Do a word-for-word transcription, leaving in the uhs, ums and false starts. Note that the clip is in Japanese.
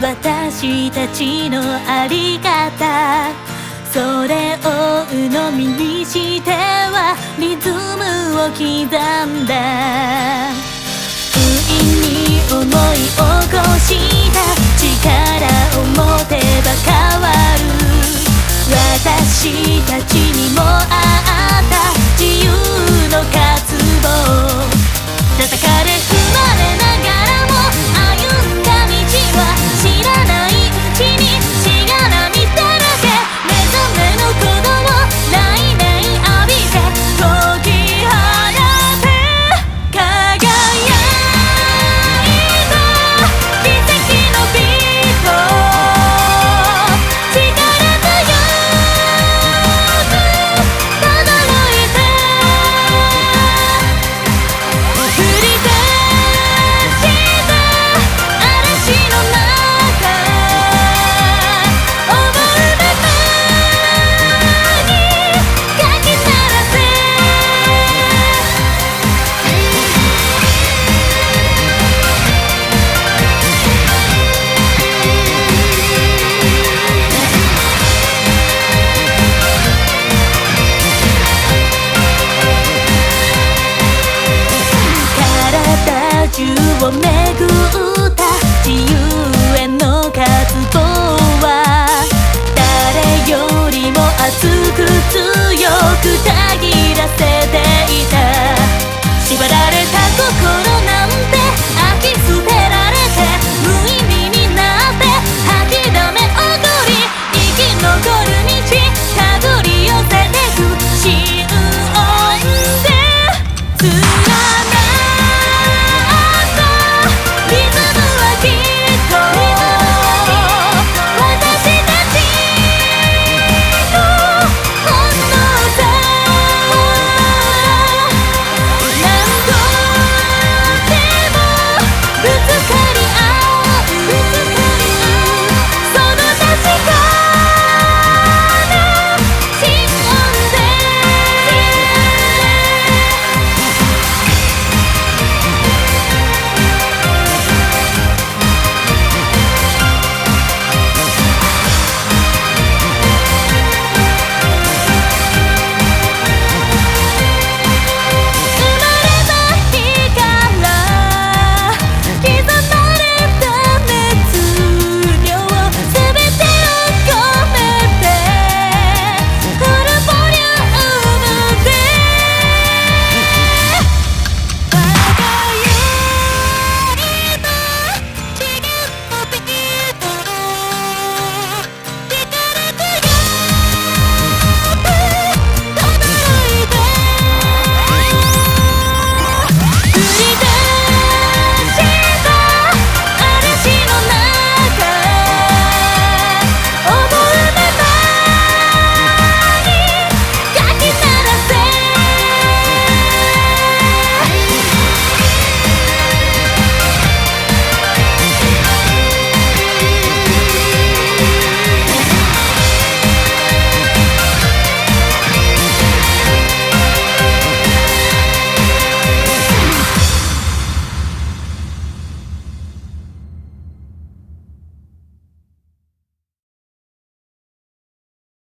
私たちのあり方、それを鵜呑みにしてはリズムを刻んだ。不意に思い起こした力を持てば変わる。私たちにもあった自由の渇望、叩かれ踏まれながらも歩んだ道は知らないうちにしがらみだらけ。目覚めの鼓動を来年浴びて解き放て輝いた奇跡のビート、力強く轟いて降り出した嵐の中、思うままにかき鳴らせ。体中を巡った自由への渇望は誰よりも熱く強くたぎらせていた。縛られた心